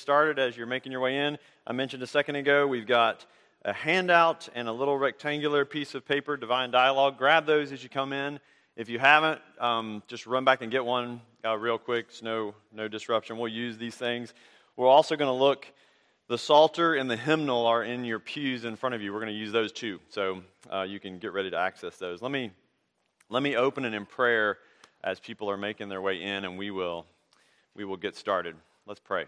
started as you're making your way in. I mentioned a second ago, we've got a handout and a little rectangular piece of paper, Divine Dialogue. Grab those as you come in. If you haven't, just run back and get one real quick. It's no disruption. We'll use these things. We're also going to look, the Psalter and the hymnal are in your pews in front of you. We're going to use those too, so you can get ready to access those. Let me open it in prayer as people are making their way in, and we will get started. Let's pray.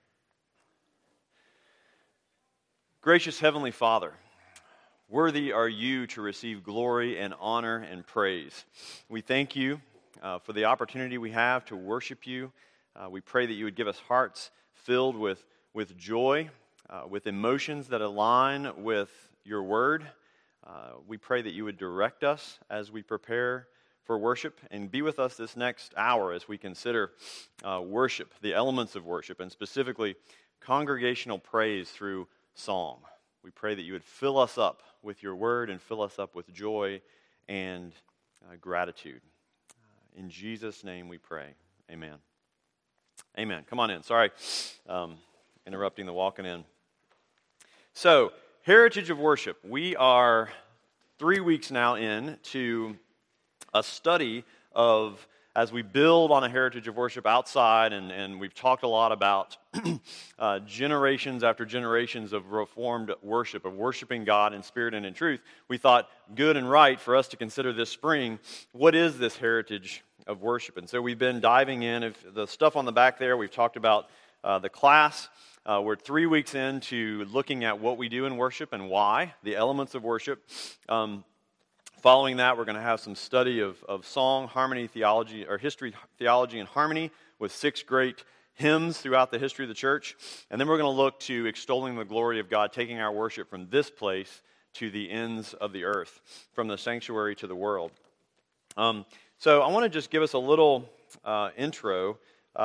Gracious Heavenly Father, worthy are you to receive glory and honor and praise. We thank you for the opportunity we have to worship you. We pray that you would give us hearts filled with joy, with emotions that align with your word. We pray that you would direct us as we prepare for worship, and be with us this next hour as we consider worship, the elements of worship, and specifically congregational praise through song. We pray that you would fill us up with your word and fill us up with joy and gratitude. In Jesus' name we pray. Amen. Amen. Come on in. Sorry, interrupting the walking in. So, Heritage of Worship. We are 3 weeks now in to a study of, as we build on a heritage of worship outside, and we've talked a lot about generations after generations of Reformed worship, of worshiping God in spirit and in truth. We thought good and right for us to consider this spring, what is this heritage of worship? And so we've been diving in. If the stuff on the back there, we've talked about the class. We're 3 weeks into looking at what we do in worship and why, the elements of worship. Following that, we're going to have some study of song, harmony, theology, or history, theology, and harmony with 6 great hymns throughout the history of the church. And then we're going to look to extolling the glory of God, taking our worship from this place to the ends of the earth, from the sanctuary to the world. So I want to just give us a little intro.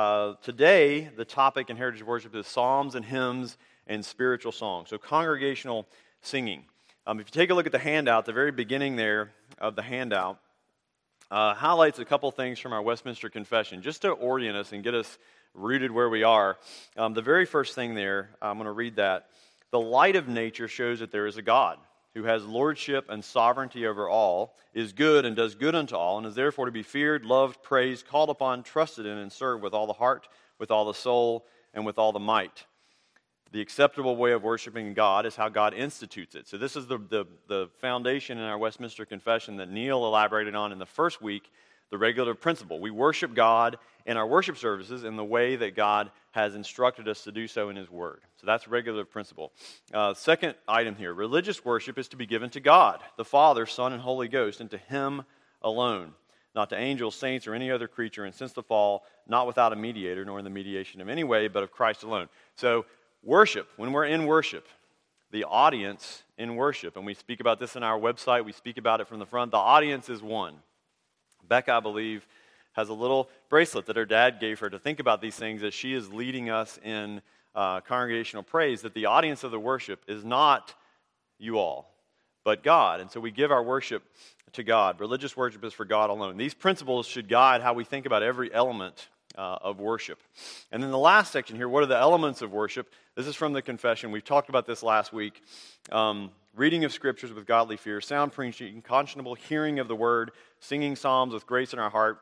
Today, the topic in Heritage of Worship is psalms and hymns and spiritual songs. So congregational singing. If you take a look at the handout, the very beginning there of the handout highlights a couple things from our Westminster Confession, just to orient us and get us rooted where we are. The very first thing there, I'm going to read that. The light of nature shows that there is a God who has lordship and sovereignty over all, is good and does good unto all, and is therefore to be feared, loved, praised, called upon, trusted in, and served with all the heart, with all the soul, and with all the might. The acceptable way of worshiping God is how God institutes it. So this is the foundation in our Westminster Confession that Neil elaborated on in the first week, the regulative principle. We worship God in our worship services in the way that God has instructed us to do so in His Word. So that's regulative principle. Second item here, religious worship is to be given to God, the Father, Son, and Holy Ghost, and to Him alone, not to angels, saints, or any other creature, and since the fall, not without a mediator, nor in the mediation of any way, but of Christ alone. So worship, when we're in worship, the audience in worship, and we speak about this in our website, we speak about it from the front, the audience is one. Becca, I believe, has a little bracelet that her dad gave her to think about these things as she is leading us in congregational praise, that the audience of the worship is not you all, but God. And so we give our worship to God. Religious worship is for God alone. These principles should guide how we think about every element of worship. And then the last section here, what are the elements of worship? This is from the confession. We talked about this last week. Reading of scriptures with godly fear, sound preaching, conscionable hearing of the word, singing psalms with grace in our heart.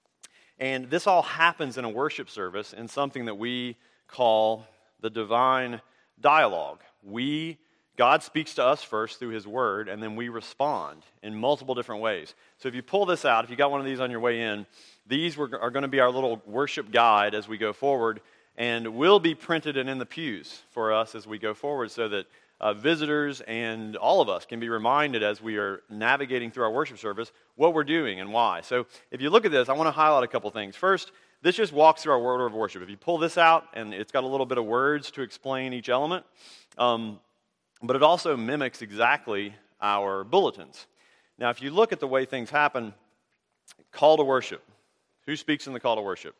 And this all happens in a worship service in something that we call the divine dialogue. God speaks to us first through His Word, and then we respond in multiple different ways. So if you pull this out, if you got one of these on your way in, these are going to be our little worship guide as we go forward, and will be printed and in the pews for us as we go forward, so that visitors and all of us can be reminded as we are navigating through our worship service what we're doing and why. So if you look at this, I want to highlight a couple things. First, this just walks through our order of worship. If you pull this out, and it's got a little bit of words to explain each element, but it also mimics exactly our bulletins. Now, if you look at the way things happen, call to worship. Who speaks in the call to worship?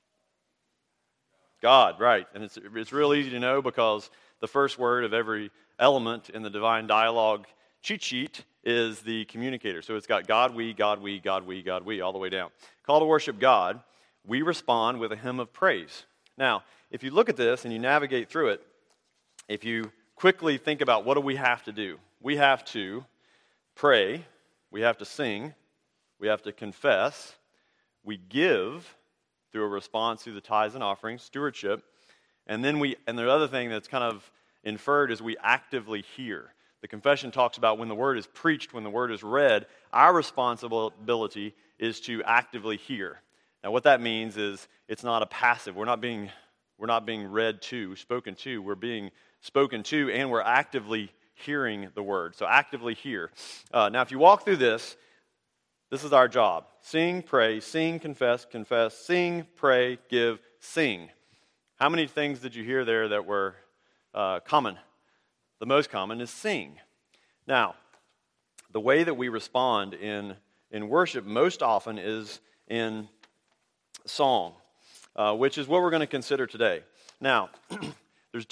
God, right. And it's real easy to know because the first word of every element in the divine dialogue cheat sheet is the communicator. So it's got God, we, God, we, God, we, God, we, all the way down. Call to worship God. We respond with a hymn of praise. Now, if you look at this and you navigate through it, if you quickly think about what do we have to do? We have to pray, we have to sing, we have to confess, we give through a response through the tithes and offerings, stewardship, and the other thing that's kind of inferred is we actively hear. The confession talks about when the word is preached, when the word is read, our responsibility is to actively hear. Now what that means is it's not a passive. We're not being read to, spoken to. We're being spoken to, and we're actively hearing the word. So actively hear. Now if you walk through this is our job. Sing, pray, sing, confess, sing, pray, give, sing. How many things did you hear there that were common? The most common is sing. Now, the way that we respond in worship most often is in song, which is what we're going to consider today. Now, there's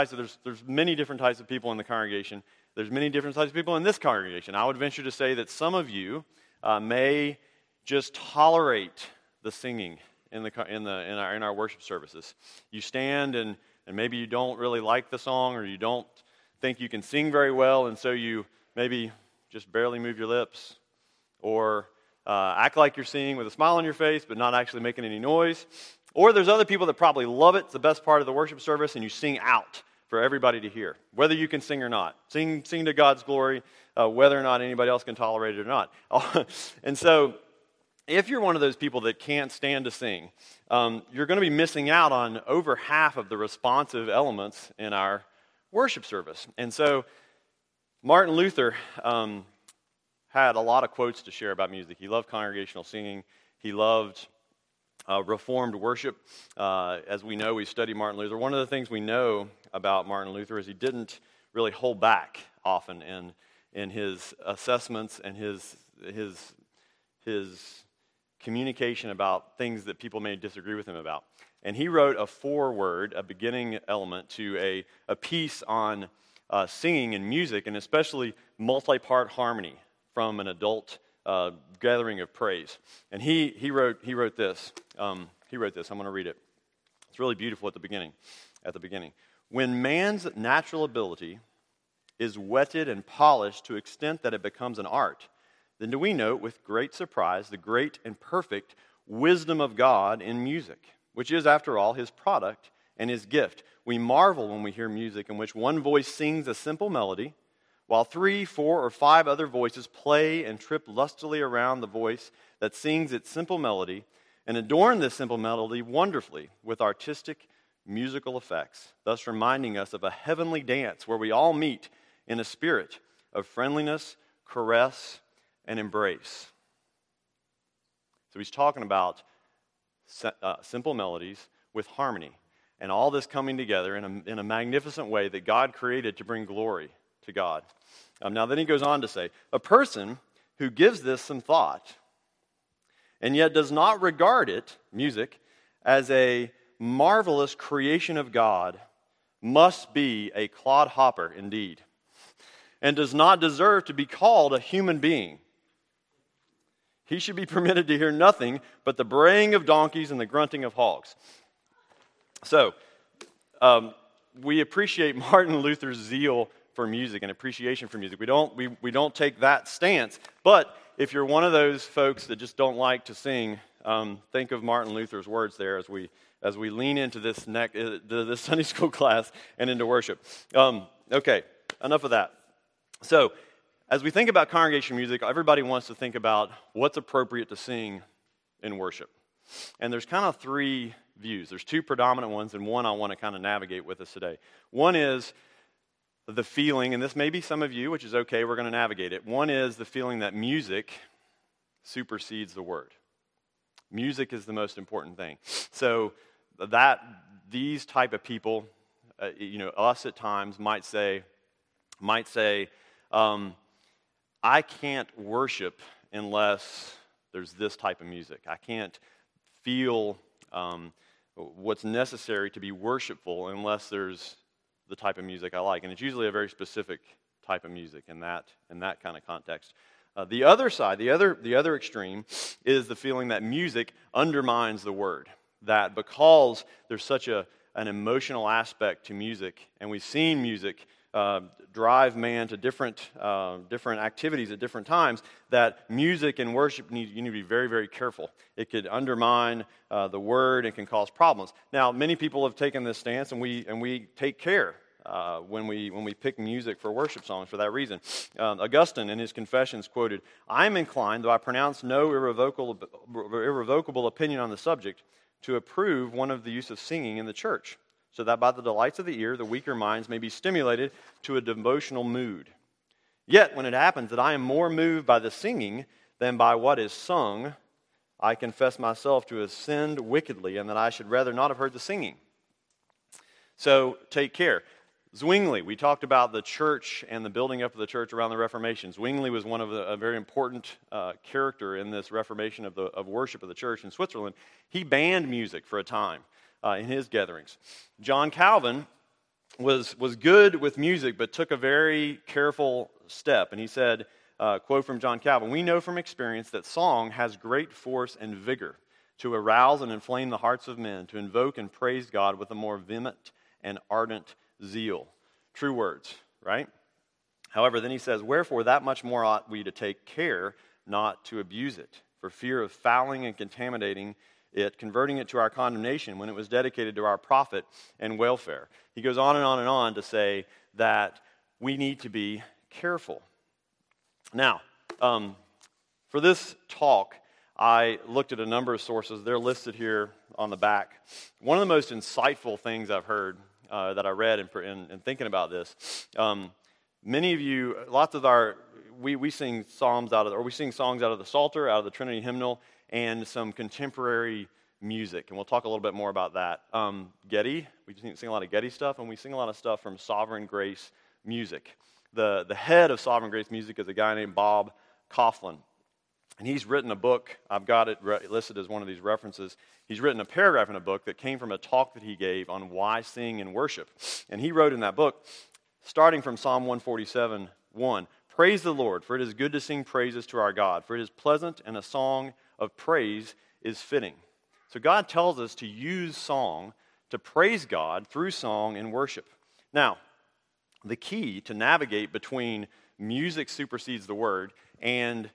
many different types of people in the congregation. There's many different types of people in this congregation. I would venture to say that some of you may just tolerate the singing in our worship services. You stand and maybe you don't really like the song, or you don't think you can sing very well, and so you maybe just barely move your lips, or act like you're singing with a smile on your face but not actually making any noise. Or there's other people that probably love it. It's the best part of the worship service, and you sing out for everybody to hear, whether you can sing or not. Sing to God's glory, whether or not anybody else can tolerate it or not. And so if you're one of those people that can't stand to sing, you're going to be missing out on over half of the responsive elements in our worship service. And so Martin Luther had a lot of quotes to share about music. He loved congregational singing. He loved Reformed worship. As we know, we study Martin Luther. One of the things we know about Martin Luther is he didn't really hold back often in his assessments and his communication about things that people may disagree with him about. And he wrote a foreword, a beginning element to a piece on singing and music, and especially multi-part harmony from an adult gathering of praise. And he wrote this. He wrote this. I'm going to read it. It's really beautiful at the beginning. When man's natural ability is whetted and polished to the extent that it becomes an art, then do we note with great surprise the great and perfect wisdom of God in music, which is, after all, his product and his gift. We marvel when we hear music in which one voice sings a simple melody, while 3, 4, or 5 other voices play and trip lustily around the voice that sings its simple melody, and adorn this simple melody wonderfully with artistic musical effects, thus reminding us of a heavenly dance where we all meet in a spirit of friendliness, caress, and embrace. So he's talking about simple melodies with harmony, and all this coming together in a magnificent way that God created to bring glory to God. Now then he goes on to say, a person who gives this some thought and yet does not regard it, music, as a marvelous creation of God must be a clodhopper indeed, and does not deserve to be called a human being. He should be permitted to hear nothing but the braying of donkeys and the grunting of hogs. So, we appreciate Martin Luther's zeal for music and appreciation for music. We don't take that stance. But if you're one of those folks that just don't like to sing, think of Martin Luther's words there as we lean into this Sunday school class and into worship. Okay, enough of that. So, as we think about congregation music, everybody wants to think about what's appropriate to sing in worship. And there's kind of 3 views. There's 2 predominant ones, and one I want to kind of navigate with us today. One is the feeling, and this may be some of you, which is okay, we're going to navigate it. One is the feeling that music supersedes the word. Music is the most important thing. So these type of people, us at times might say, I can't worship unless there's this type of music. I can't feel what's necessary to be worshipful unless there's the type of music I like. And it's usually a very specific type of music in that kind of context. The other side, the other extreme, is the feeling that music undermines the word. That because there's such a an emotional aspect to music, and we've seen music drive man to different activities at different times, that music and worship you need to be very, very careful. It could undermine the word. It can cause problems. Now, many people have taken this stance, and we take care when we pick music for worship songs for that reason. Augustine, in his Confessions, quoted, "I am inclined, though I pronounce no irrevocable opinion on the subject, to approve one of the use of singing in the church, so that by the delights of the ear, the weaker minds may be stimulated to a devotional mood. Yet, when it happens that I am more moved by the singing than by what is sung, I confess myself to have sinned wickedly, and that I should rather not have heard the singing." So, take care. Zwingli, we talked about the church and the building up of the church around the Reformation. Zwingli was one of a very important character in this Reformation of worship of the church in Switzerland. He banned music for a time in his gatherings. John Calvin was good with music, but took a very careful step. And he said, quote from John Calvin, "We know from experience that song has great force and vigor to arouse and inflame the hearts of men, to invoke and praise God with a more vehement and ardent zeal." True words, right? However, then he says, "Wherefore that much more ought we to take care not to abuse it, for fear of fouling and contaminating it, converting it to our condemnation when it was dedicated to our profit and welfare." He goes on and on and on to say that we need to be careful. Now, for this talk, I looked at a number of sources. They're listed here on the back. One of the most insightful things I've heard that I read in thinking about this, many of you, lots of we sing songs out of the Psalter, out of the Trinity hymnal, and some contemporary music, and we'll talk a little bit more about that. Getty, we sing a lot of Getty stuff, and we sing a lot of stuff from Sovereign Grace Music. The head of Sovereign Grace Music is a guy named Bob Coughlin, and he's written a book. I've got it listed as one of these references. He's written a paragraph in a book that came from a talk that he gave on why sing and worship, and he wrote in that book, starting from Psalm 147:1, "Praise the Lord, for it is good to sing praises to our God, for it is pleasant, and a song of praise is fitting." So God tells us to use song to praise God through song and worship. Now, the key to navigate between music supersedes the word and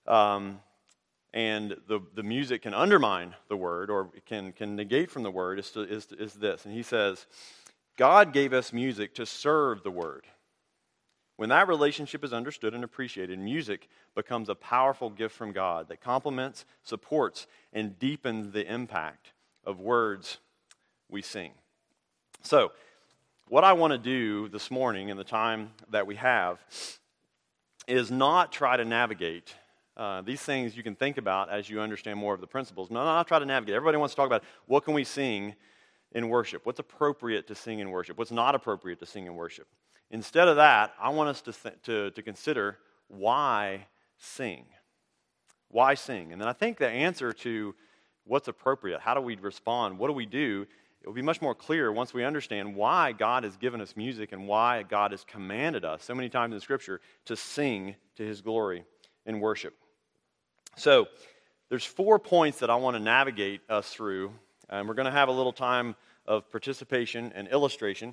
the music can undermine the word or can negate from the word is this. And he says, God gave us music to serve the word. When that relationship is understood and appreciated, music becomes a powerful gift from God that complements, supports, and deepens the impact of words we sing. So, what I want to do this morning in the time that we have is not try to navigate these things you can think about as you understand more of the principles. No, not try to navigate. Everybody wants to talk about what can we sing in worship? What's appropriate to sing in worship? What's not appropriate to sing in worship? Instead of that, I want us to consider why sing. Why sing? And then I think the answer to what's appropriate, how do we respond, what do we do, it will be much more clear once we understand why God has given us music and why God has commanded us so many times in Scripture to sing to His glory in worship. So, there's 4 points that I want to navigate us through, and we're going to have a little time of participation and illustration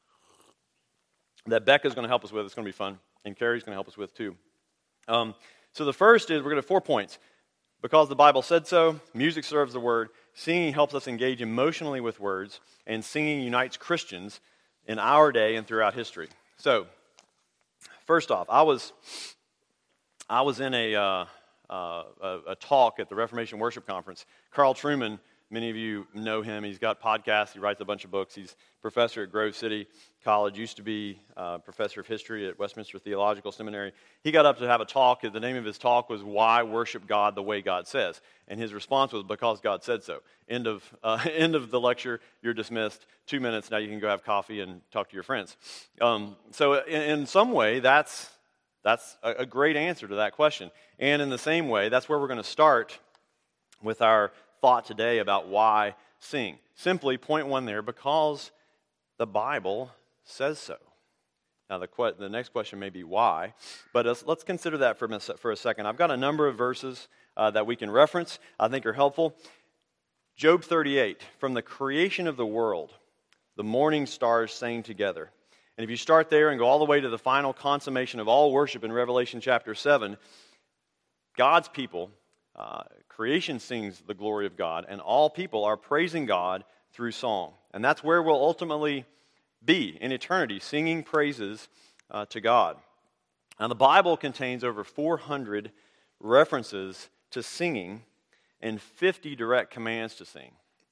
that Becca's going to help us with. It's going to be fun, and Carrie's going to help us with too. So the first is we're going to have 4 points. Because the Bible said so, music serves the word, singing helps us engage emotionally with words, and singing unites Christians in our day and throughout history. So, first off, I was in a talk at the Reformation Worship Conference. Carl Trueman, many of you know him. He's got podcasts. He writes a bunch of books. He's professor at Grove City College, used to be professor of history at Westminster Theological Seminary. He got up to have a talk. The name of his talk was "Why Worship God the Way God Says?" And his response was, "Because God said so." End of the lecture. You're dismissed. 2 minutes. Now you can go have coffee and talk to your friends. So in some way, that's a great answer to that question. And in the same way, that's where we're going to start with our thought today about why sing. Simply, point 1 there, because the Bible says so. Now, the next question may be why, but let's consider that for a second. I've got a number of verses that we can reference, I think are helpful. Job 38, from the creation of the world, the morning stars sang together. And if you start there and go all the way to the final consummation of all worship in Revelation chapter 7, God's people, creation sings the glory of God, and all people are praising God through song. And that's where we'll ultimately be in eternity, singing praises to God. Now, the Bible contains over 400 references to singing and 50 direct commands to sing.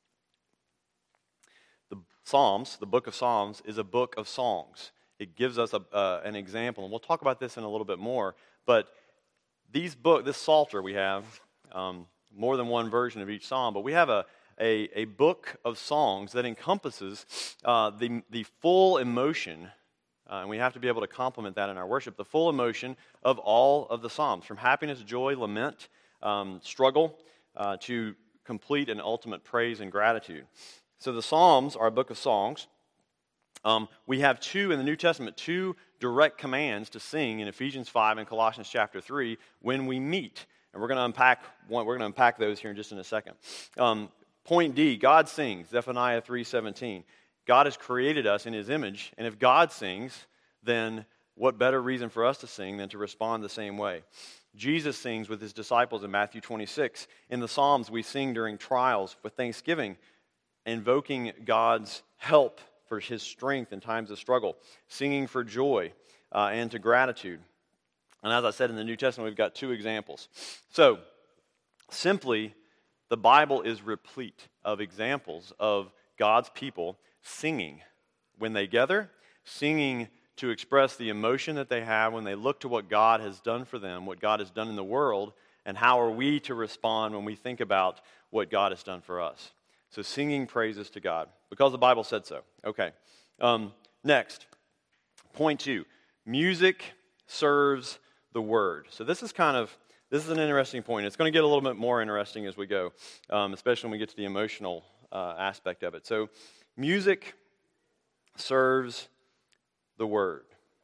The Psalms, the book of Psalms, is a book of songs. It gives us an example, and we'll talk about this in a little bit more, but this Psalter we have, more than one version of each psalm, but we have a book of songs that encompasses the full emotion, and we have to be able to complement that in our worship, the full emotion of all of the psalms, from happiness, joy, lament, struggle, to complete and ultimate praise and gratitude. So the Psalms are a book of songs. We have two in the New Testament, two direct commands to sing in Ephesians 5 and Colossians chapter 3 when we meet. And we're going to unpack those here in just in a second. Point D, God sings, Zephaniah 3:17. God has created us in His image, and if God sings, then what better reason for us to sing than to respond the same way? Jesus sings with His disciples in Matthew 26. In the Psalms, we sing during trials with thanksgiving, invoking God's help for His strength in times of struggle, singing for joy and to gratitude. And as I said, in the New Testament, we've got two examples. So, simply, the Bible is replete of examples of God's people singing when they gather, singing to express the emotion that they have when they look to what God has done for them, what God has done in the world, and how are we to respond when we think about what God has done for us. So singing praises to God, because the Bible said so. Okay. Next, point 2. Music serves the Word. So this is an interesting point. It's going to get a little bit more interesting as we go, especially when we get to the emotional aspect of it. So music serves the Word.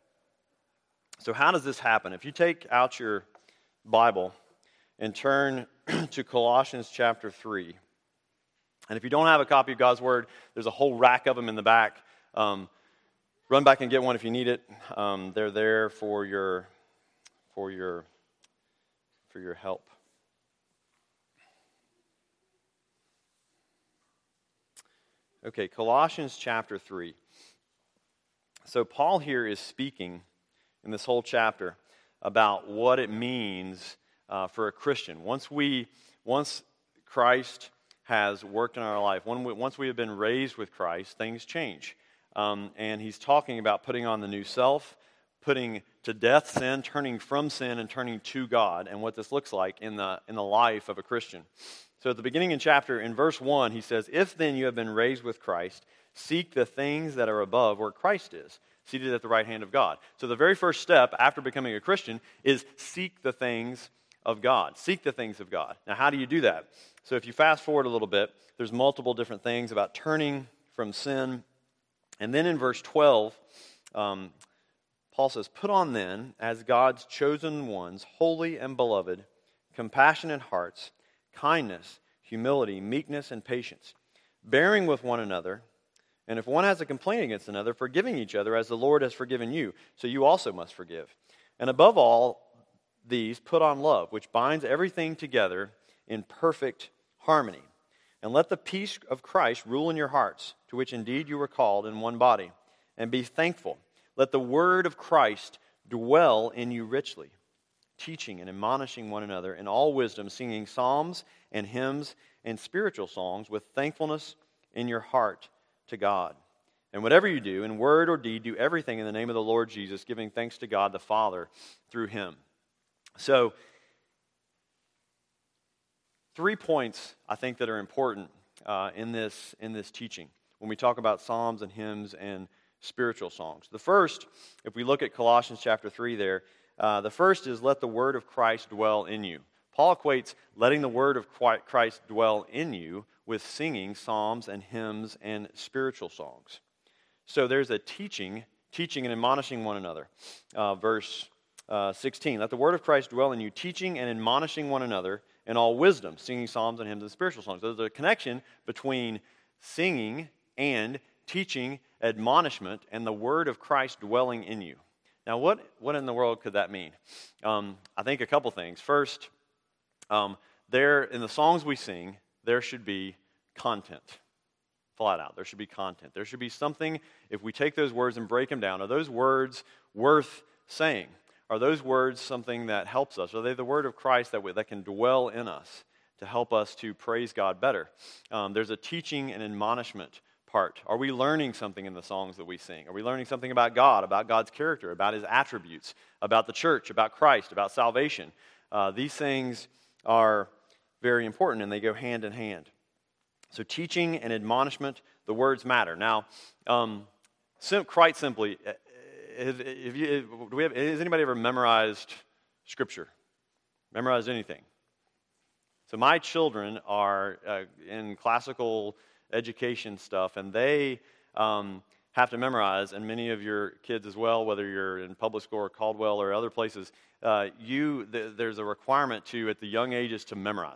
So how does this happen? If you take out your Bible and turn to Colossians chapter 3, and if you don't have a copy of God's Word, there's a whole rack of them in the back. Run back and get one if you need it. They're there for your help. Okay, Colossians chapter 3. So Paul here is speaking in this whole chapter about what it means for a Christian. Once Christ has worked in our life, once we have been raised with Christ, things change. And he's talking about putting on the new self, putting to death sin, turning from sin and turning to God, and what this looks like in the life of a Christian. So at the beginning in verse 1, he says, "If then you have been raised with Christ, seek the things that are above where Christ is, seated at the right hand of God." So the very first step after becoming a Christian is seek the things of God. Seek the things of God. Now, how do you do that? So if you fast forward a little bit, there's multiple different things about turning from sin. And then in verse 12, Paul says, "Put on then, as God's chosen ones, holy and beloved, compassionate hearts, kindness, humility, meekness, and patience, bearing with one another, and if one has a complaint against another, forgiving each other as the Lord has forgiven you, so you also must forgive. And above all these, put on love, which binds everything together in perfect harmony. And let the peace of Christ rule in your hearts, to which indeed you were called in one body. And be thankful. Let the word of Christ dwell in you richly, teaching and admonishing one another in all wisdom, singing psalms and hymns and spiritual songs with thankfulness in your heart to God. And whatever you do, in word or deed, do everything in the name of the Lord Jesus, giving thanks to God the Father through Him." So, 3 points I think that are important in this teaching when we talk about psalms and hymns and spiritual songs. The first, if we look at Colossians chapter 3 there, the first is let the word of Christ dwell in you. Paul equates letting the word of Christ dwell in you with singing psalms and hymns and spiritual songs. So there's a teaching and admonishing one another. Verse 16, let the word of Christ dwell in you, teaching and admonishing one another in all wisdom, singing psalms and hymns and spiritual songs. There's a connection between singing and teaching, admonishment, and the word of Christ dwelling in you. Now, what in the world could that mean? I think a couple things. First, there in the songs we sing, there should be content. Flat out, there should be content. There should be something, if we take those words and break them down, are those words worth saying? Are those words something that helps us? Are they the word of Christ that can dwell in us to help us to praise God better? There's a teaching and admonishment part. Are we learning something in the songs that we sing? Are we learning something about God, about God's character, about His attributes, about the church, about Christ, about salvation? These things are very important, and they go hand in hand. So teaching and admonishment, the words matter. Now, quite simply, has anybody ever memorized Scripture? Memorized anything? So my children are in classical education stuff, and they have to memorize, and many of your kids as well, whether you're in public school or Caldwell or other places, there's a requirement to, at the young ages, to memorize.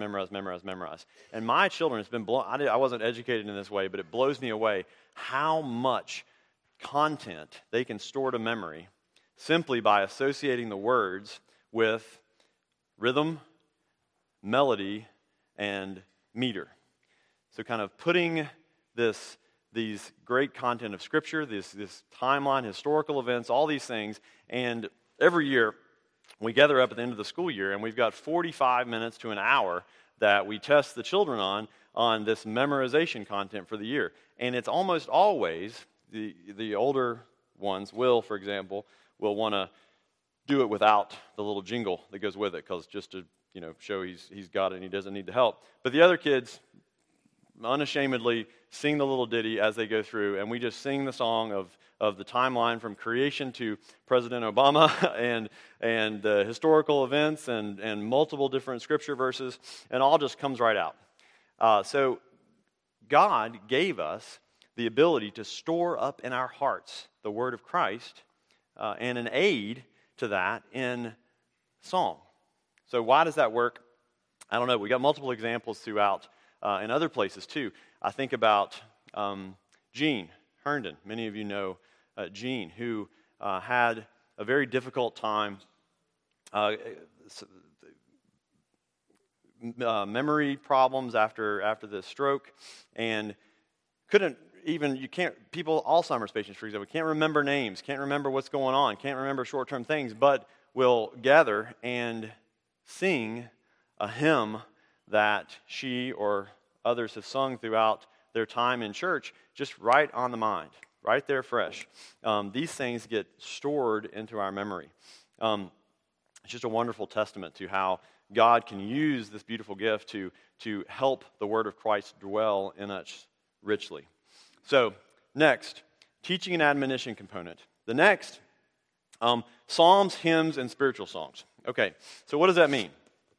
And my children, it's been blown. I wasn't educated in this way, but it blows me away how much content they can store to memory simply by associating the words with rhythm, melody, and meter. So kind of putting these great content of Scripture, this timeline, historical events, all these things, and every year we gather up at the end of the school year, and we've got 45 minutes to an hour that we test the children on this memorization content for the year. And it's almost always, the older ones, Will, for example, will want to do it without the little jingle that goes with it, because just to show he's got it and he doesn't need the help. But the other kids unashamedly sing the little ditty as they go through, and we just sing the song of the timeline from creation to President Obama and historical events and multiple different scripture verses, and all just comes right out. So God gave us the ability to store up in our hearts the word of Christ and an aid to that in song. So why does that work? I don't know. We got multiple examples throughout in other places too. I think about Gene Herndon. Many of you know Gene, who had a very difficult time, memory problems after the stroke, and Alzheimer's patients, for example, can't remember names, can't remember what's going on, can't remember short-term things, but will gather and sing a hymn that she or others have sung throughout their time in church, just right on the mind, right there fresh. These things get stored into our memory. It's just a wonderful testament to how God can use this beautiful gift to help the word of Christ dwell in us richly. So, next, teaching and admonition component. The next, psalms, hymns, and spiritual songs. Okay, so what does that mean?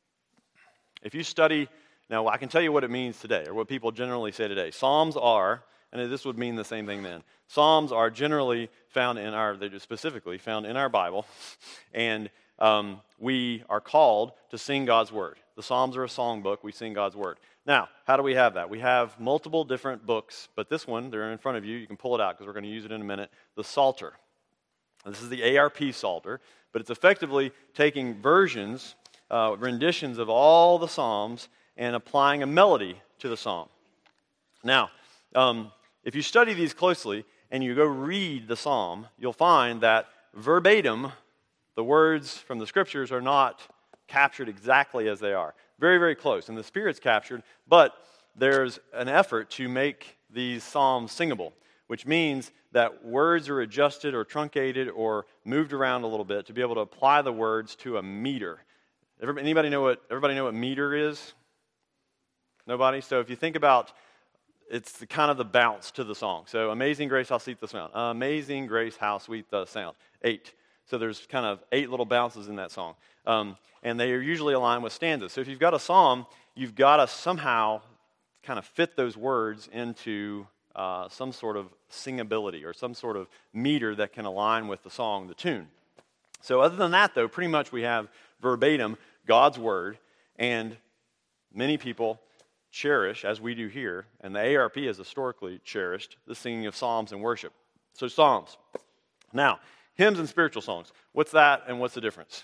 If you study, now I can tell you what it means today, or what people generally say today. Psalms are, and this would mean the same thing then, Psalms are generally they're specifically found in our Bible, and we are called to sing God's word. The Psalms are a songbook, we sing God's word. Now, how do we have that? We have multiple different books, but this one, they're in front of you, you can pull it out because we're going to use it in a minute, the Psalter. This is the ARP Psalter, but it's effectively taking versions, renditions of all the Psalms and applying a melody to the psalm. Now, if you study these closely and you go read the psalm, you'll find that verbatim, the words from the scriptures are not captured exactly as they are. Very, very close. And the Spirit's captured, but there's an effort to make these psalms singable, which means that words are adjusted or truncated or moved around a little bit to be able to apply the words to a meter. Everybody know what meter is? Nobody? So if you think about, it's kind of the bounce to the song. So Amazing Grace, how sweet the sound. Amazing Grace, how sweet the sound. 8. So there's kind of 8 little bounces in that song. And they are usually aligned with stanzas. So if you've got a psalm, you've got to somehow kind of fit those words into some sort of singability or some sort of meter that can align with the song, the tune. So other than that, though, pretty much we have verbatim God's word, and many people cherish, as we do here, and the ARP has historically cherished, the singing of psalms and worship. So psalms. Now, hymns and spiritual songs. What's that and what's the difference?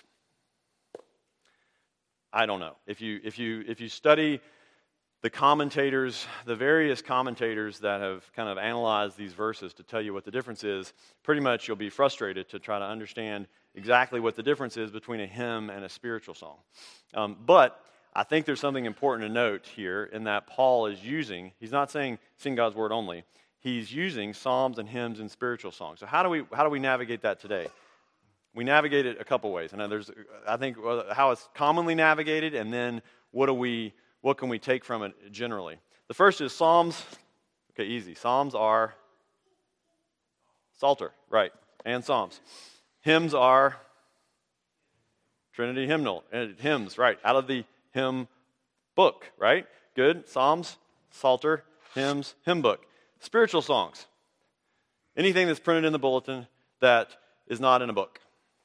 I don't know. If you study the commentators, the various commentators that have kind of analyzed these verses to tell you what the difference is, pretty much you'll be frustrated to try to understand exactly what the difference is between a hymn and a spiritual song. But I think there's something important to note here in that Paul is using, he's not saying sing God's word only, he's using psalms and hymns and spiritual songs. So how do we navigate that today? We navigate it a couple ways. I think how it's commonly navigated, and then what can we take from it generally? The first is Psalms. Okay, easy. Psalms are Psalter, right, and Psalms. Hymns are Trinity hymnal, hymns, right, out of the hymn book, right? Good. Psalms, Psalter, hymns, hymn book. Spiritual songs. Anything that's printed in the bulletin that is not in a book.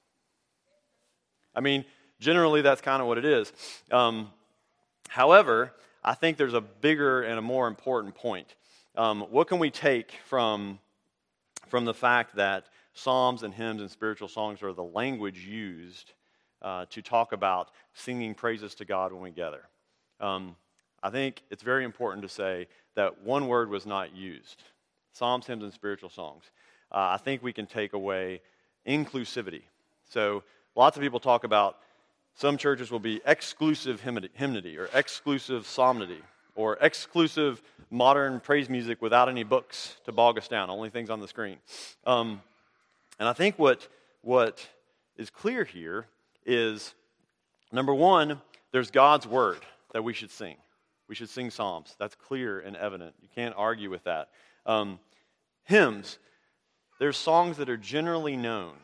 I mean, generally that's kind of what it is. However, I think there's a bigger and a more important point. What can we take from the fact that psalms and hymns and spiritual songs are the language used to talk about singing praises to God when we gather? I think it's very important to say that one word was not used. Psalms, hymns, and spiritual songs. I think we can take away inclusivity. So lots of people talk about some churches will be exclusive hymnody or exclusive psalmody or exclusive modern praise music without any books to bog us down, only things on the screen. And I think what is clear here is, number one, there's God's word that we should sing. We should sing psalms. That's clear and evident. You can't argue with that. Hymns, there's songs that are generally known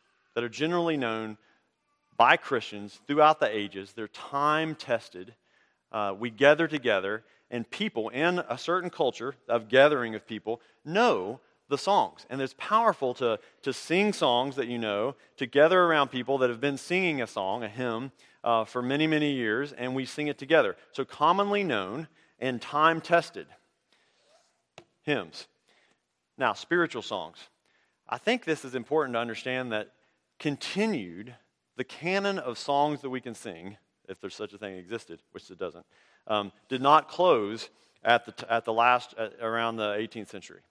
by Christians throughout the ages. They're time-tested. We gather together, and people in a certain culture of gathering of people know the songs. And it's powerful to sing songs that you know, to gather around people that have been singing a song, a hymn, for many, many years, and we sing it together. So commonly known and time-tested hymns. Now, spiritual songs. I think this is important to understand that the canon of songs that we can sing, if there's such a thing existed, which it doesn't, did not close around the 18th century.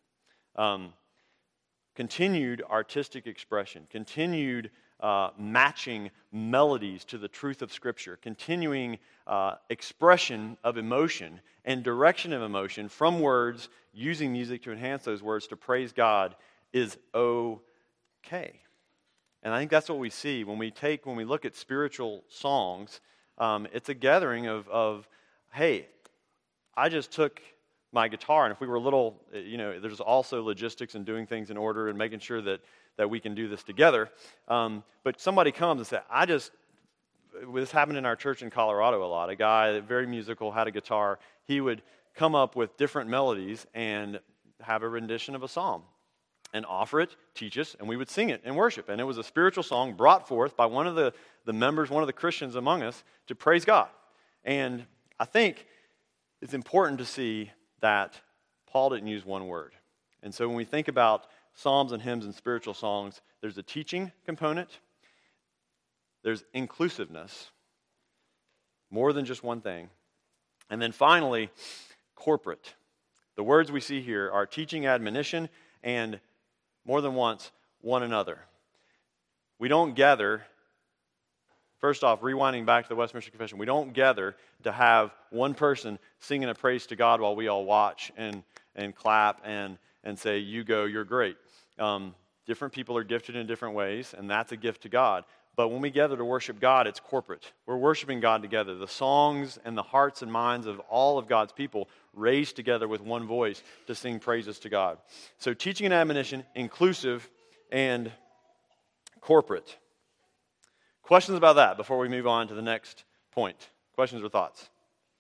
Continued artistic expression, continued matching melodies to the truth of Scripture, continuing expression of emotion and direction of emotion from words, using music to enhance those words to praise God is okay. And I think that's what we see when we look at spiritual songs. It's a gathering of, hey, I just took my guitar, and if we were little, there's also logistics and doing things in order and making sure that we can do this together. But somebody comes and says, this happened in our church in Colorado a lot. A guy, very musical, had a guitar. He would come up with different melodies and have a rendition of a psalm and offer it, teach us, and we would sing it in worship. And it was a spiritual song brought forth by one of the members, one of the Christians among us, to praise God. And I think it's important to see that Paul didn't use one word. And so when we think about psalms and hymns and spiritual songs, there's a teaching component, there's inclusiveness, more than just one thing, and then finally, corporate. The words we see here are teaching, admonition, and more than once, one another. We don't gather, first off, rewinding back to the Westminster Confession, we don't gather to have one person singing a praise to God while we all watch and clap and say, you go, you're great. Different people are gifted in different ways, and that's a gift to God. But when we gather to worship God, it's corporate. We're worshiping God together. The songs and the hearts and minds of all of God's people raised together with one voice to sing praises to God. So teaching and admonition, inclusive and corporate. Questions about that before we move on to the next point? Questions or thoughts?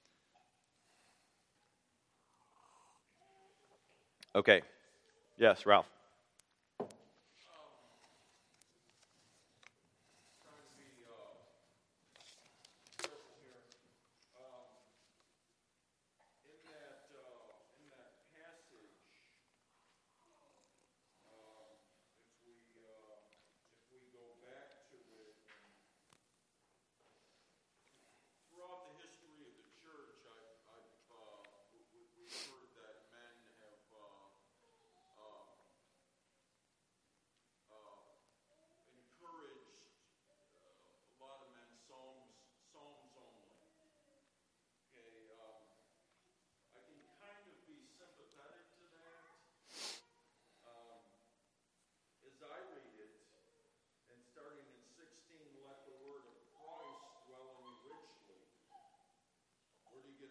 Okay. Yes, Ralph.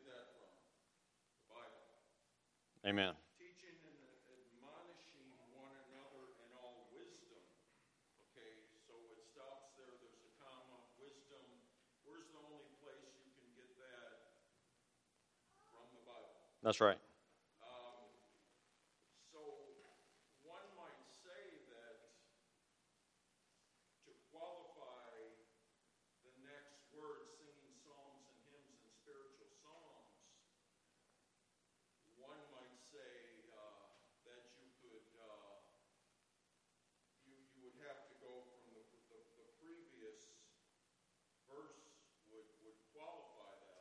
Amen. Teaching and admonishing one another in all wisdom. Okay, so it stops there. There's a comma. Wisdom. Where's the only place you can get that from the Bible? That's right. So one might say that to qualify the next word, singing psalms and hymns and spiritual songs, one might say that you could you would have to go from the previous verse would qualify that.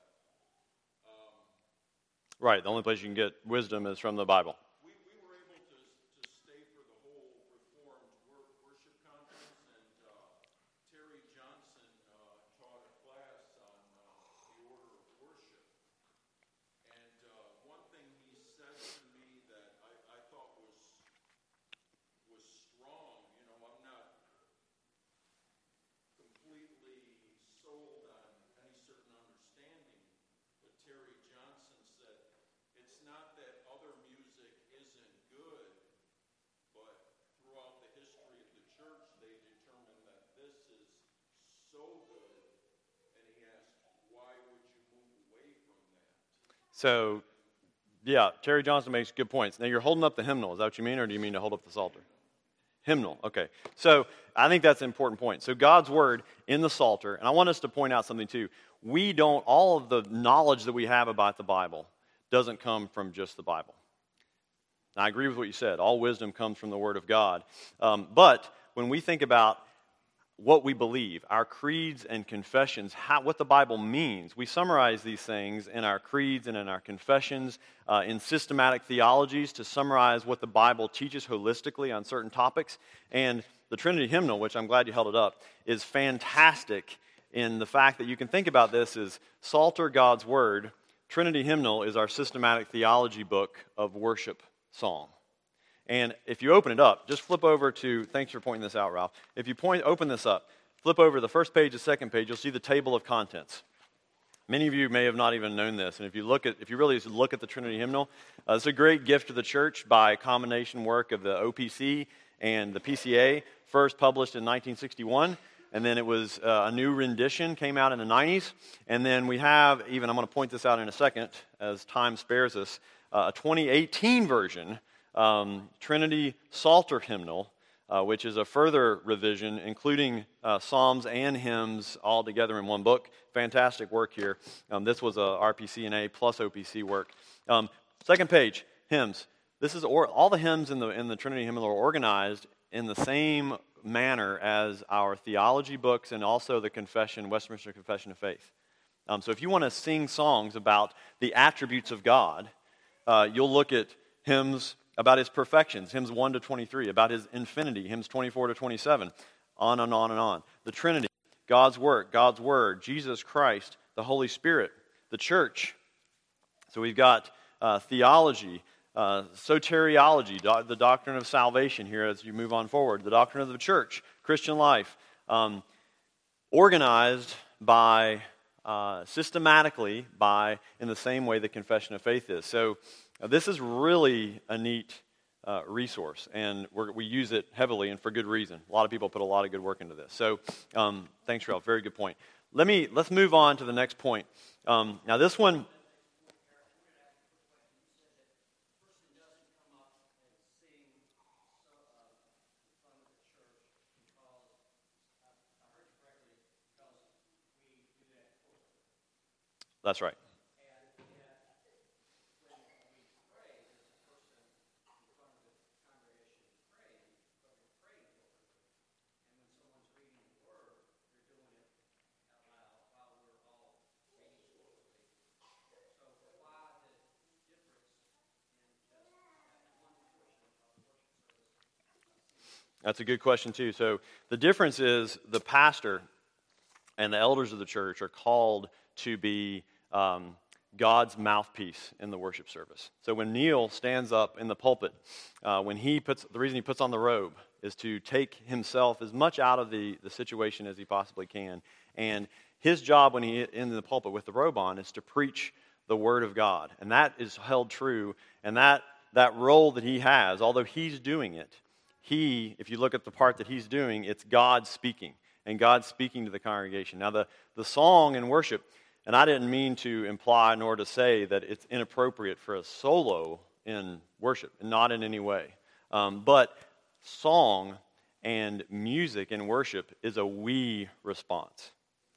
Right. The only place you can get wisdom is from the Bible. We were able to stay for the whole Reformed worship conference, and Terry Johnson taught a class on the order of worship. And one thing he said to me that I thought was strong. You know, I'm not completely sold on any certain understanding, but Terry Johnson said, it's not that other music isn't good, but throughout the history of the church, they determined that this is so good, and he asked, why would you move away from that? So, yeah, Terry Johnson makes good points. Now, you're holding up the hymnal. Is that what you mean, or do you mean to hold up the Psalter? Hymnal, okay. So, I think that's an important point. So, God's Word in the Psalter, and I want us to point out something too. All of the knowledge that we have about the Bible doesn't come from just the Bible. Now, I agree with what you said. All wisdom comes from the Word of God. But when we think about what we believe, our creeds and confessions, what the Bible means, we summarize these things in our creeds and in our confessions, in systematic theologies to summarize what the Bible teaches holistically on certain topics. And the Trinity Hymnal, which I'm glad you held it up, is fantastic in the fact that you can think about this as Psalter, God's Word. Trinity Hymnal is our systematic theology book of worship song. And if you open it up, just flip over to, thanks for pointing this out, Ralph. If you open this up, flip over the first page, the second page, you'll see the table of contents. Many of you may have not even known this. And if you really look at the Trinity Hymnal, it's a great gift to the church by a combination work of the OPC and the PCA, first published in 1961. And then it was a new rendition, came out in the 90s. And then we have, I'm going to point this out in a second, as time spares us, a 2018 version, Trinity Psalter Hymnal, which is a further revision, including psalms and hymns all together in one book. Fantastic work here. This was a RPC&A plus OPC work. Second page, hymns. This is all the hymns in the Trinity Hymnal are organized in the same manner as our theology books and also the confession, Westminster Confession of Faith. So if you want to sing songs about the attributes of God, you'll look at hymns about his perfections, hymns 1 to 23, about his infinity, hymns 24 to 27, on and on and on. The Trinity, God's work, God's Word, Jesus Christ, the Holy Spirit, the church. So we've got theology, soteriology, the doctrine of salvation here as you move on forward, the doctrine of the church, Christian life, organized by, systematically by, in the same way the Confession of Faith is. So this is really a neat resource, and we use it heavily and for good reason. A lot of people put a lot of good work into this. So thanks, Ralph. Very good point. Let's move on to the next point. Now this one... That's right. That's a good question, too. So the difference is the pastor and the elders of the church are called to be God's mouthpiece in the worship service. So when Neil stands up in the pulpit, the reason he puts on the robe is to take himself as much out of the situation as he possibly can. And his job when he in the pulpit with the robe on is to preach the Word of God. And that is held true. And that role that he has, although he's doing it, if you look at the part that he's doing, it's God speaking. And God speaking to the congregation. Now, the song and worship, and I didn't mean to imply nor to say that it's inappropriate for a solo in worship, not in any way. But song and music in worship is a we response.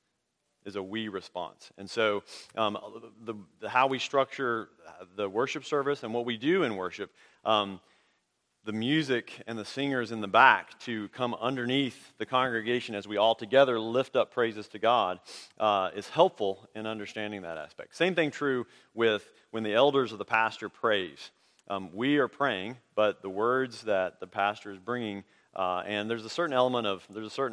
And so how we structure the worship service and what we do in worship, the music and the singers in the back to come underneath the congregation as we all together lift up praises to God is helpful in understanding that aspect. Same thing true with when the elders or the pastor prays. We are praying, but the words that the pastor is bringing, and there's a certain element of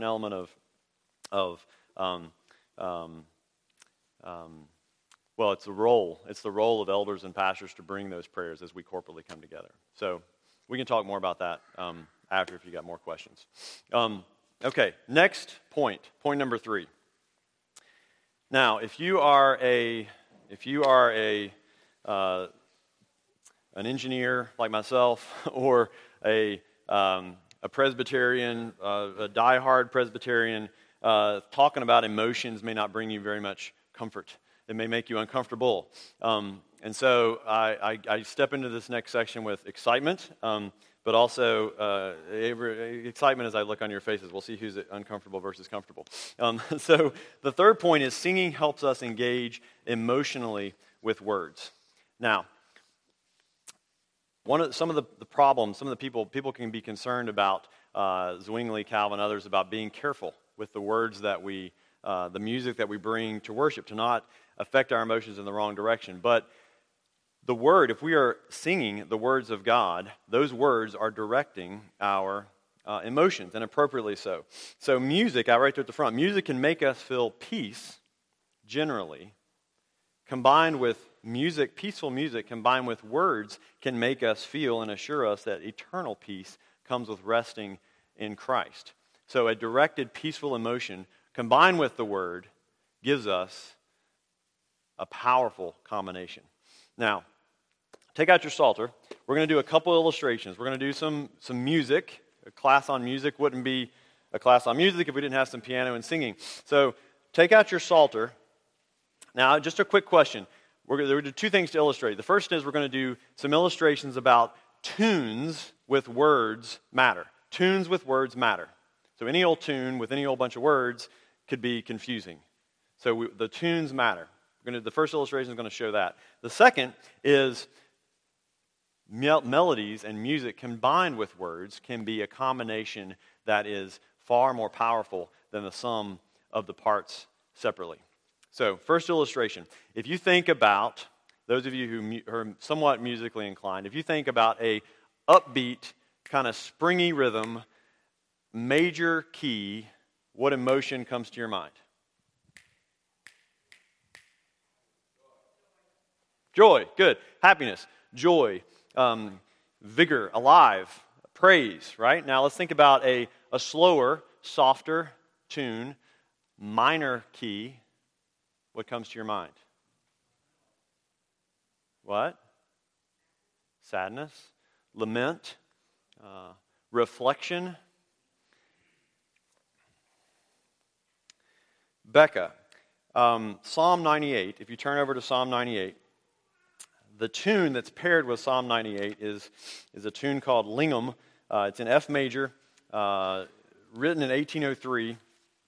well, it's the role of elders and pastors to bring those prayers as we corporately come together. So we can talk more about that after if you got more questions. Okay, next point number 3. Now, if you are an engineer like myself, or a Presbyterian, a diehard Presbyterian, talking about emotions may not bring you very much comfort. It may make you uncomfortable. And so I step into this next section with excitement, but also excitement as I look on your faces. We'll see who's uncomfortable versus comfortable. So the third point is singing helps us engage emotionally with words. Now, some of the problems, some of the people can be concerned about, Zwingli, Calvin, others, about being careful with the words that the music that we bring to worship, to not affect our emotions in the wrong direction. But the word, if we are singing the words of God, those words are directing our emotions, and appropriately so. So music, I write there at the front, music can make us feel peace, generally, combined with music, peaceful music, combined with words, can make us feel and assure us that eternal peace comes with resting in Christ. So a directed, peaceful emotion combined with the word gives us a powerful combination. Now, take out your Psalter. We're going to do a couple illustrations. We're going to do some music. A class on music wouldn't be a class on music if we didn't have some piano and singing. So take out your Psalter. Now, just a quick question. We're going to do 2 things to illustrate. The first is we're going to do some illustrations about tunes with words matter. Tunes with words matter. So any old tune with any old bunch of words could be confusing. So the tunes matter. The first illustration is going to show that. The second is melodies and music combined with words can be a combination that is far more powerful than the sum of the parts separately. So, first illustration. If you think about, those of you who are somewhat musically inclined, if you think about a upbeat, kind of springy rhythm, major key, what emotion comes to your mind? Joy, good. Happiness, joy, vigor, alive, praise, right? Now let's think about a slower, softer tune, minor key. What comes to your mind? What? Sadness, lament, reflection. Becca, Psalm 98, if you turn over to Psalm 98, the tune that's paired with Psalm 98 is a tune called Lingam. It's in F major, written in 1803.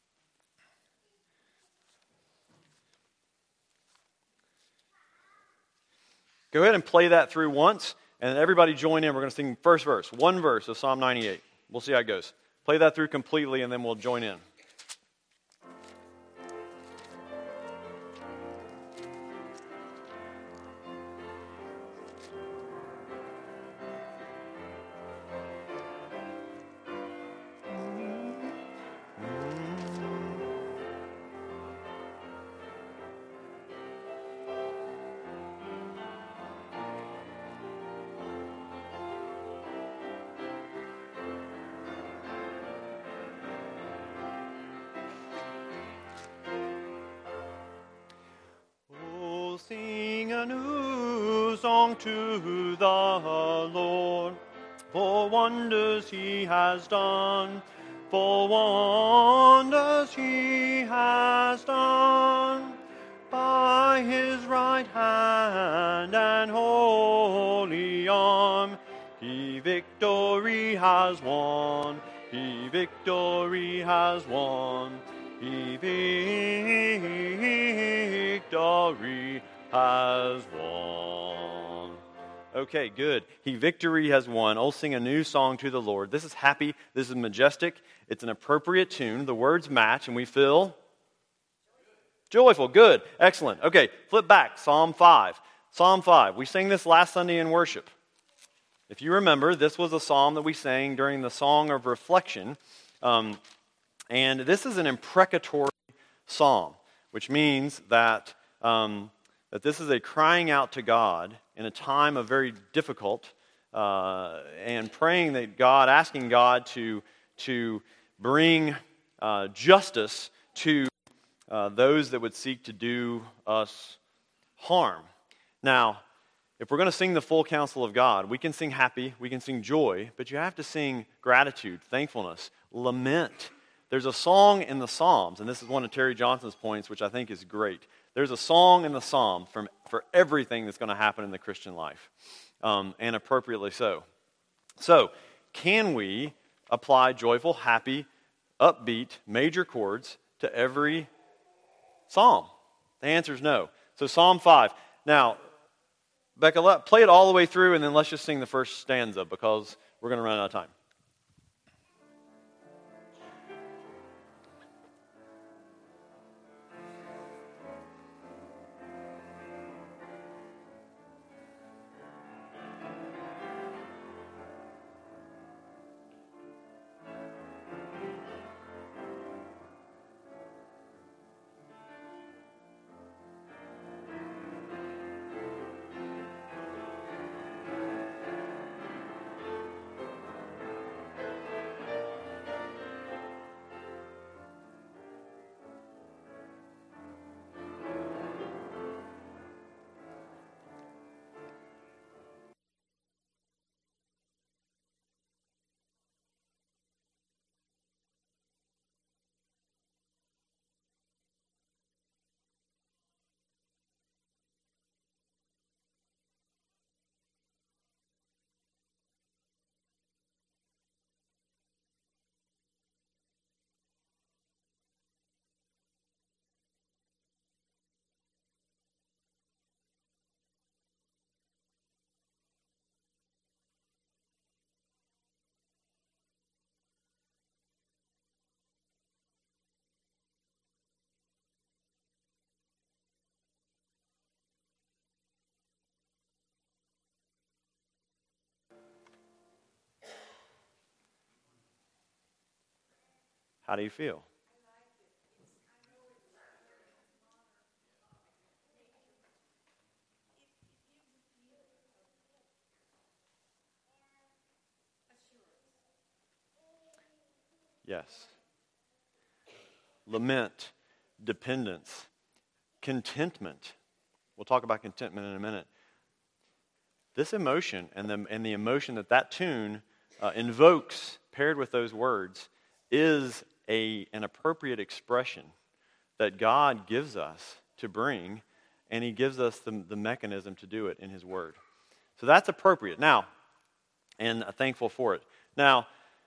Go ahead and play that through once, and everybody join in. We're going to sing first verse, one verse of Psalm 98. We'll see how it goes. Play that through completely, and then we'll join in. Sing a new song to the Lord, for wonders He has done, for wonders He has done. By His right hand and holy arm, He victory has won, He victory has won, He victory has won. Okay, good. He victory has won. Oh, sing a new song to the Lord. This is happy. This is majestic. It's an appropriate tune. The words match, and we feel joyful. Good. Excellent. Okay, flip back. Psalm 5. Psalm 5. We sang this last Sunday in worship. If you remember, this was a psalm that we sang during the Song of Reflection. And this is an imprecatory psalm, which means that this is a crying out to God in a time of very difficult and praying that God, asking God to bring justice to those that would seek to do us harm. Now, if we're going to sing the full counsel of God, we can sing happy, we can sing joy, but you have to sing gratitude, thankfulness, lament. There's a song in the Psalms, and this is one of Terry Johnson's points, which I think is great. There's a song in the Psalm for everything that's going to happen in the Christian life, and appropriately so. So, can we apply joyful, happy, upbeat, major chords to every psalm? The answer is no. So Psalm 5. Now, Becca, play it all the way through, and then let's just sing the first stanza because we're going to run out of time. How do you feel? Yes. Lament, dependence, contentment. We'll talk about contentment in a minute. This emotion and the emotion that tune invokes, paired with those words, is an appropriate expression that God gives us to bring, and He gives us the mechanism to do it in His Word. So that's appropriate. Now, and thankful for it. Now,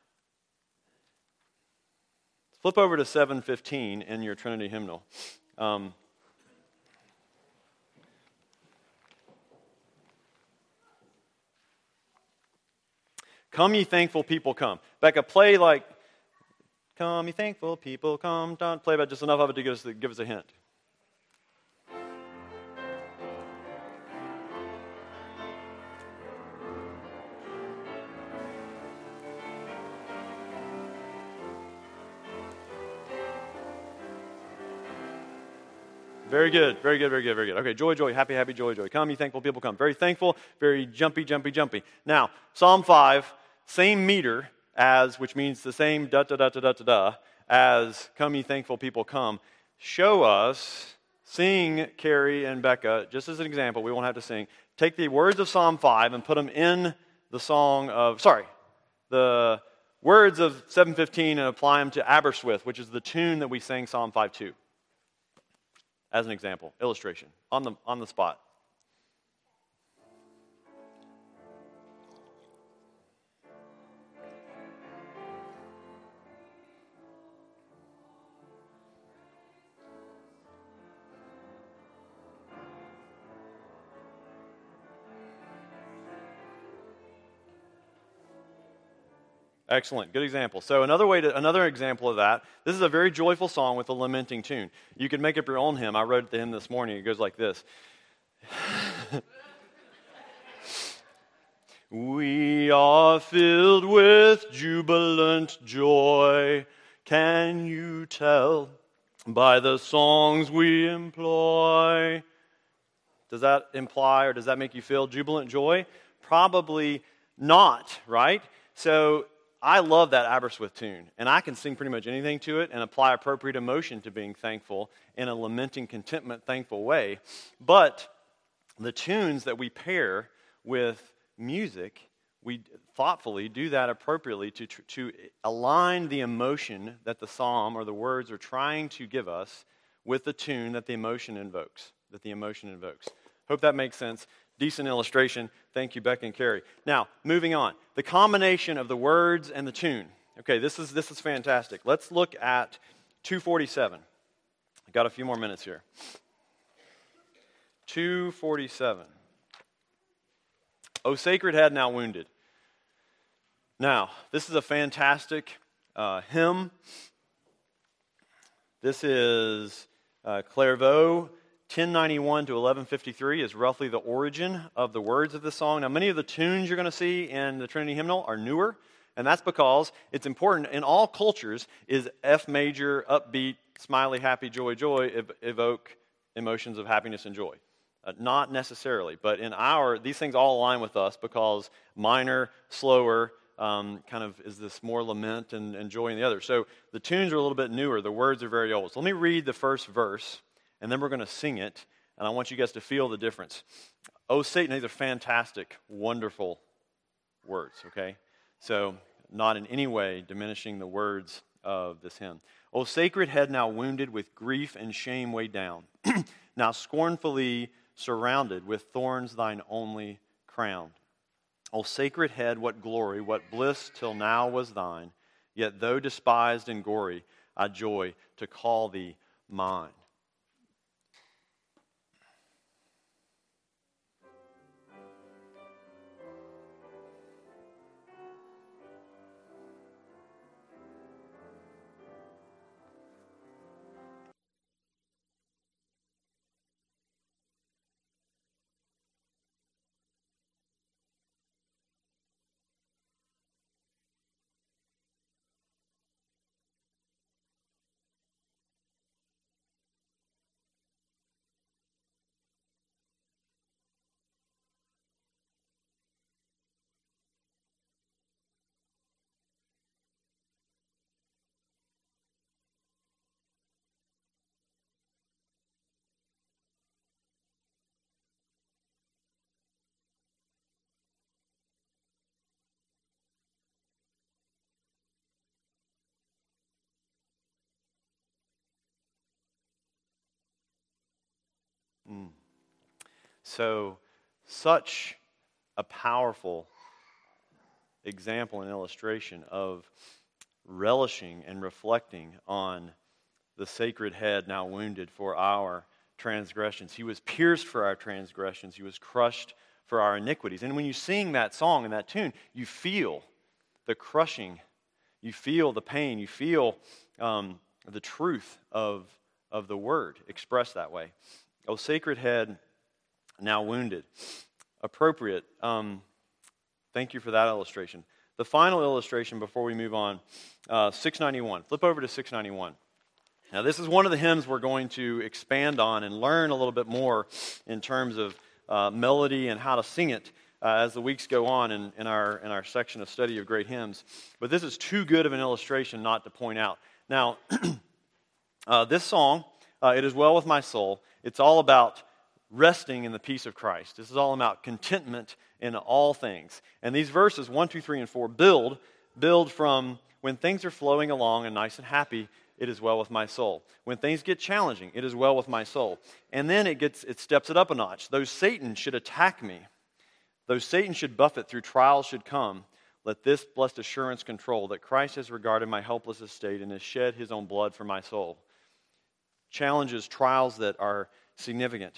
flip over to 715 in your Trinity hymnal. Come, ye thankful people, come. Becca, play like, come, ye thankful people, come. Don't play about just enough of it to give us a hint. Very good, very good, very good, very good. Okay, joy, joy, happy, happy, joy, joy. Come, ye thankful people, come. Very thankful, very jumpy, jumpy, jumpy. Now, Psalm 5, same meter as, which means the same da-da-da-da-da-da-da, as come, ye thankful people, come. Show us sing, Carrie and Becca, just as an example, we won't have to sing, take the words of Psalm 5 and put them in the words of 715 and apply them to Aberystwyth, which is the tune that we sang Psalm 5 to. As an example, illustration, on the spot. Excellent. Good example. So another example of that, this is a very joyful song with a lamenting tune. You can make up your own hymn. I wrote the hymn this morning. It goes like this. We are filled with jubilant joy. Can you tell by the songs we employ? Does that imply or does that make you feel jubilant joy? Probably not, right? So I love that Aberystwyth tune, and I can sing pretty much anything to it and apply appropriate emotion to being thankful in a lamenting, contentment, thankful way. But the tunes that we pair with music, we thoughtfully do that appropriately to align the emotion that the psalm or the words are trying to give us with the tune that the emotion invokes. Hope that makes sense. Decent illustration. Thank you, Becca and Carrie. Now, moving on. The combination of the words and the tune. Okay, this is fantastic. Let's look at 247. I've got a few more minutes here. 247. O sacred head now wounded. Now, this is a fantastic hymn. This is Clairvaux. 1091 to 1153 is roughly the origin of the words of the song. Now, many of the tunes you're going to see in the Trinity Hymnal are newer, and that's because it's important in all cultures is F major, upbeat, smiley, happy, joy, joy, evoke emotions of happiness and joy. Not necessarily, but these things all align with us because minor, slower, kind of is this more lament and joy in the other. So the tunes are a little bit newer. The words are very old. So let me read the first verse. And then we're going to sing it, and I want you guys to feel the difference. Oh, Satan, these are fantastic, wonderful words, okay? So, not in any way diminishing the words of this hymn. O sacred head now wounded with grief and shame weighed down, now scornfully surrounded with thorns thine only crown. O sacred head, what glory, what bliss till now was thine, yet though despised and gory, I joy to call thee mine. So, such a powerful example and illustration of relishing and reflecting on the sacred head now wounded for our transgressions. He was pierced for our transgressions. He was crushed for our iniquities. And when you sing that song and that tune, you feel the crushing. You feel the pain. You feel the truth of the word expressed that way. O sacred head now wounded. Appropriate. Thank you for that illustration. The final illustration before we move on, 691. Flip over to 691. Now, this is one of the hymns we're going to expand on and learn a little bit more in terms of melody and how to sing it as the weeks go on in our section of study of great hymns. But this is too good of an illustration not to point out. Now, this song It is well with my soul. It's all about resting in the peace of Christ. This is all about contentment in all things. And these verses, 1, 2, 3, and 4, build from when things are flowing along and nice and happy, it is well with my soul. When things get challenging, it is well with my soul. And then it steps it up a notch. Though Satan should attack me, though Satan should buffet through trials should come, let this blessed assurance control that Christ has regarded my helpless estate and has shed his own blood for my soul. Challenges, trials that are significant.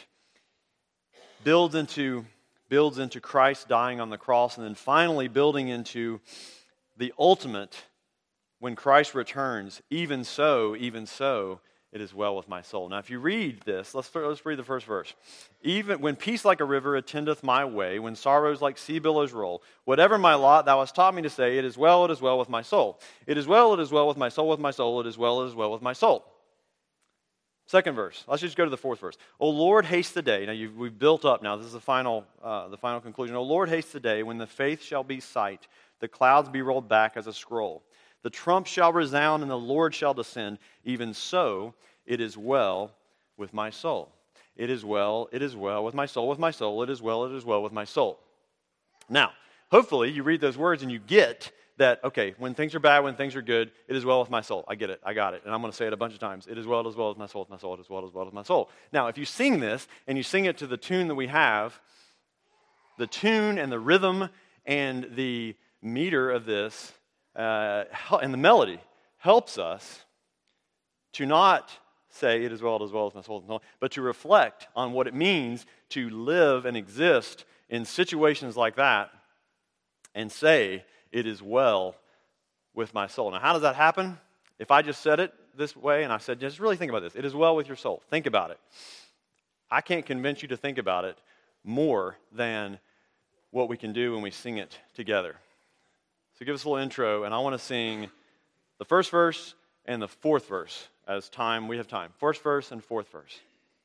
Builds into Christ dying on the cross, and then finally building into the ultimate, when Christ returns, even so, it is well with my soul. Now, if you read this, let's read the first verse. Even when peace like a river attendeth my way, when sorrows like sea billows roll, whatever my lot, thou hast taught me to say, it is well with my soul. It is well with my soul, it is well with my soul. Second verse. Let's just go to the fourth verse. O Lord, haste the day. Now we've built up now. This is the final conclusion. O Lord, haste the day when the faith shall be sight, the clouds be rolled back as a scroll. The trump shall resound and the Lord shall descend. Even so, it is well with my soul. It is well with my soul, it is well with my soul. Now, hopefully you read those words and you get that, okay, when things are bad, when things are good, it is well with my soul. I get it. I got it. And I'm going to say it a bunch of times. It is well with my soul, it is well with my soul. Now, if you sing this and you sing it to the tune that we have, the tune and the rhythm and the meter of this and the melody helps us to not say it is well with my soul, but to reflect on what it means to live and exist in situations like that and say, it is well with my soul. Now, how does that happen? If I just said it this way and I said, just really think about this. It is well with your soul. Think about it. I can't convince you to think about it more than what we can do when we sing it together. So give us a little intro, and I want to sing the first verse and the fourth verse as we have time. First verse and fourth verse.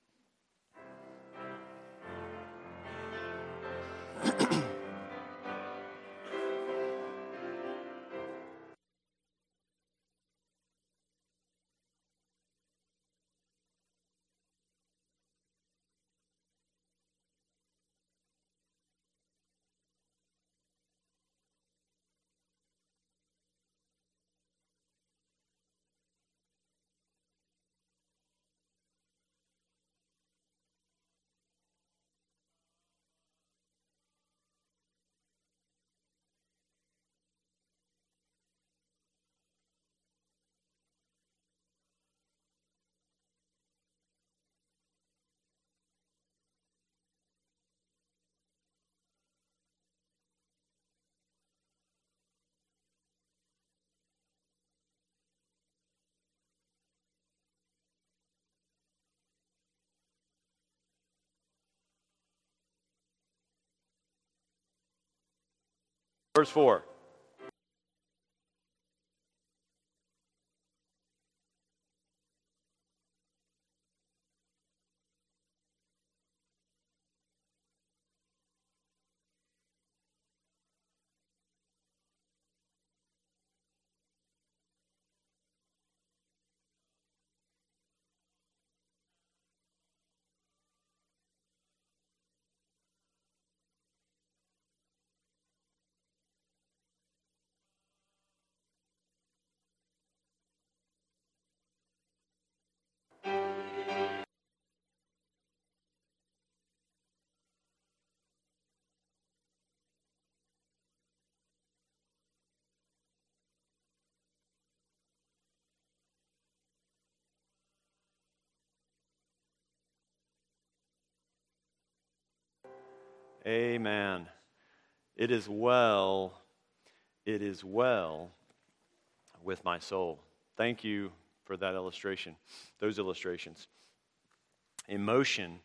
Verse 4. Amen. It is well with my soul. Thank you for that illustration, those illustrations. Emotion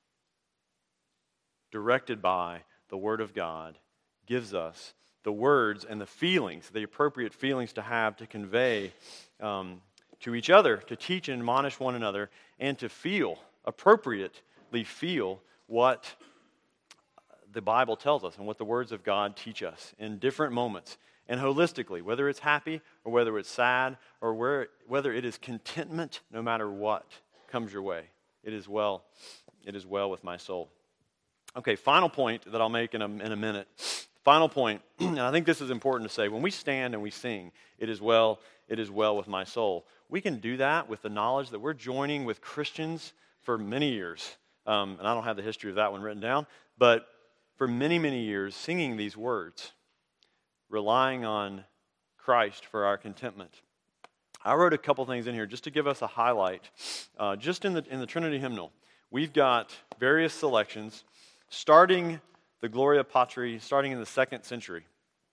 directed by the Word of God gives us the words and the feelings, the appropriate feelings to have to convey to each other, to teach and admonish one another, and to appropriately feel what the Bible tells us and what the words of God teach us in different moments and holistically, whether it's happy or whether it's sad or whether it is contentment no matter what comes your way. It is well. It is well with my soul. Okay, final point that I'll make in a minute. Final point, and I think this is important to say. When we stand and we sing, it is well with my soul. We can do that with the knowledge that we're joining with Christians for many years. And I don't have the history of that one written down, but for many, many years, singing these words, relying on Christ for our contentment. I wrote a couple things in here just to give us a highlight. Just in the Trinity hymnal, we've got various selections, starting the Gloria Patri, starting in the 2nd century.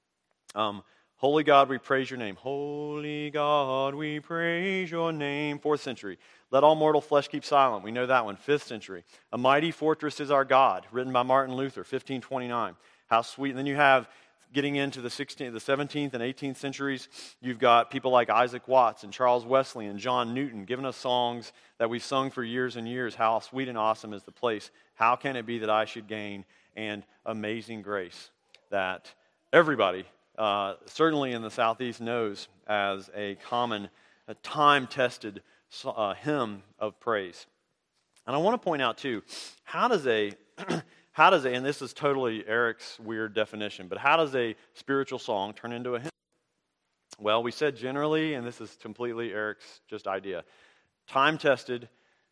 Holy God, we praise your name. Holy God, we praise your name. 4th century. Let all mortal flesh keep silent. We know that one. 5th century. A mighty fortress is our God, written by Martin Luther, 1529. How sweet. And then you have, getting into the 17th and 18th centuries, you've got people like Isaac Watts and Charles Wesley and John Newton giving us songs that we've sung for years and years. How sweet and awesome is the place. How can it be that I should gain? And Amazing Grace, that everybody, certainly in the Southeast, knows as a common, a time-tested hymn of praise. And I want to point out, too, how does a, and this is totally Eric's weird definition, but how does a spiritual song turn into a hymn? Well, we said generally, and this is completely Eric's just idea, time-tested,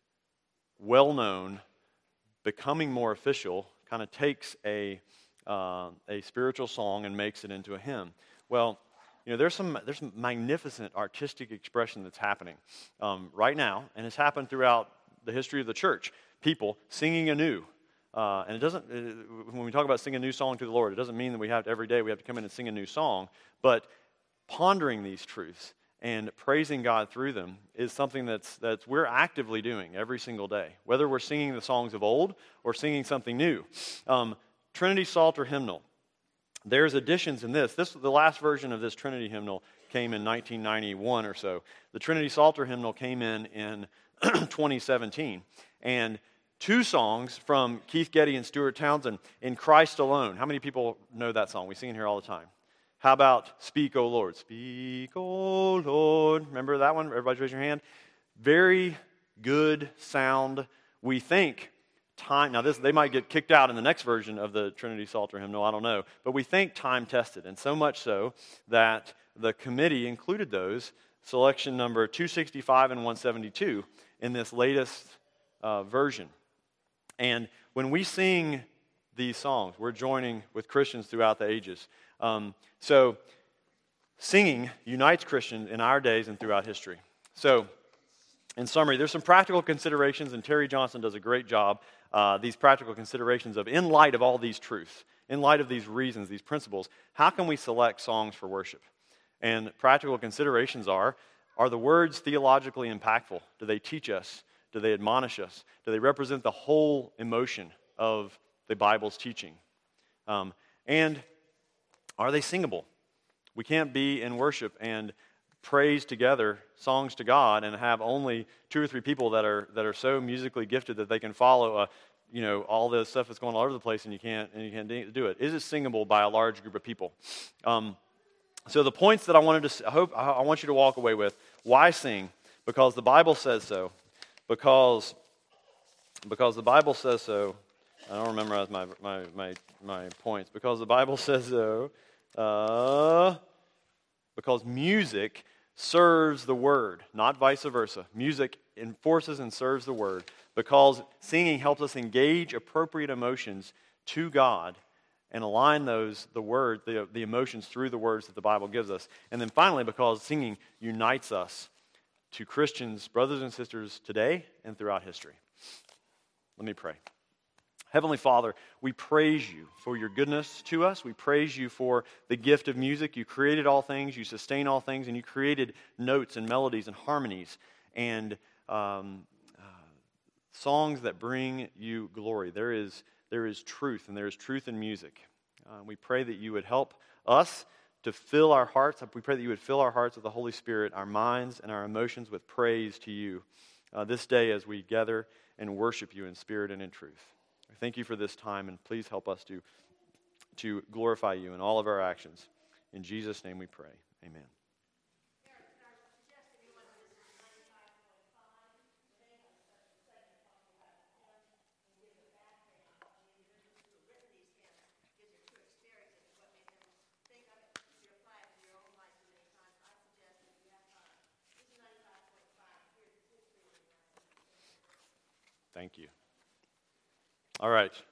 well-known, becoming more official, kind of takes a spiritual song and makes it into a hymn. Well, you know, there's some magnificent artistic expression that's happening right now, and it's happened throughout the history of the church. People singing anew, and it doesn't. When we talk about singing a new song to the Lord, it doesn't mean that we have to, every day we have to come in and sing a new song. But pondering these truths and praising God through them is something that's we're actively doing every single day, whether we're singing the songs of old or singing something new. Trinity Psalter hymnal. There's additions in this. The last version of this Trinity hymnal came in 1991 or so. The Trinity Psalter hymnal came in 2017, and 2 songs from Keith Getty and Stuart Townsend, In Christ Alone. How many people know that song? We sing it here all the time. How about Speak, O Lord? Speak, O Lord. Remember that one? Everybody raise your hand. Very good sound. We think time. Now, they might get kicked out in the next version of the Trinity Psalter hymnal. I don't know. But we think time-tested, and so much so that the committee included those, selection number 265 and 172, in this latest version. And when we sing these songs, we're joining with Christians throughout the ages. So singing unites Christians in our days and throughout history. So in summary, there's some practical considerations, and Terry Johnson does a great job, these practical considerations of, in light of all these truths, in light of these reasons, these principles, how can we select songs for worship? And practical considerations are the words theologically impactful? Do they teach us? Do they admonish us? Do they represent the whole emotion of the Bible's teaching? And are they singable? We can't be in worship and praise together songs to God and have only 2 or 3 people that are so musically gifted that they can follow all the stuff that's going all over the place, and you can't do it. Is it singable by a large group of people? So the points that I want you to walk away with. Why sing? Because the Bible says so. Because the Bible says so. I don't memorize my points. Because the Bible says so. Because music serves the word, not vice versa. Music enforces and serves the word. Because singing helps us engage appropriate emotions to God and align the emotions through the words that the Bible gives us. And then finally, because singing unites us to Christians, brothers and sisters today and throughout history. Let me pray. Heavenly Father, we praise you for your goodness to us. We praise you for the gift of music. You created all things, you sustain all things, and you created notes and melodies and harmonies and songs that bring you glory. There is truth, and there is truth in music. We pray that you would help us to fill our hearts. We pray that you would fill our hearts with the Holy Spirit, our minds and our emotions with praise to you this day as we gather and worship you in spirit and in truth. I thank you for this time, and please help us to glorify you in all of our actions. In Jesus' name we pray. Amen. Thank you. All right.